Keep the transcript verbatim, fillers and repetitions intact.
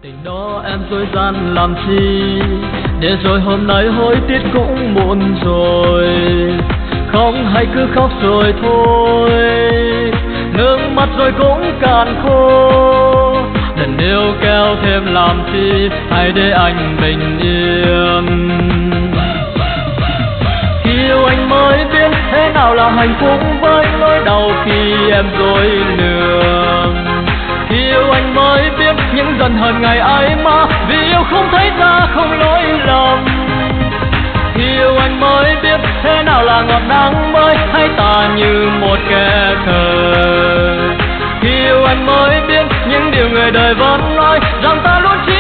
Tình đó em dối gian làm chi, để rồi hôm nay hối tiếc cũng muộn rồi. Không hay cứ khóc rồi thôi, nước mắt rồi cũng cạn khô. Lần yêu kéo thêm làm chi, hãy để anh bình yên. Khi yêu anh mới biết thế nào là hạnh phúc với nỗi đau khi em dối lừa. Khi yêu anh mới biết những giận hờn ngày ấy mà vì yêu không thấy ra không lỗi lầm. Khi yêu anh mới biết thế nào là ngọt nắng mới hay ta như một kẻ khờ. Khi yêu anh mới biết những điều người đời vẫn nói rằng ta luôn